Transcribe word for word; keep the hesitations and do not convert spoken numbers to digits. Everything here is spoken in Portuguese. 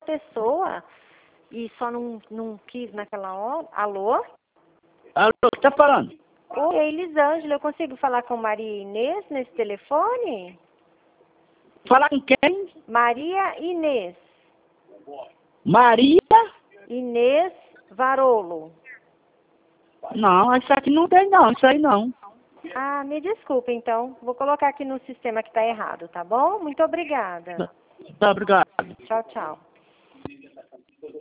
pessoa e só não, não quis naquela hora. Alô? Alô, o que tá falando? Oi, é Elisângela. Eu consigo falar com Maria Inês nesse telefone? Falar com quem? Maria Inês. Maria? Inês Varolo. Não, isso aqui não tem não, isso aí não. Ah, me desculpa então. Vou colocar aqui no sistema que está errado, tá bom? Muito obrigada. Tá, obrigado. Tchau, tchau.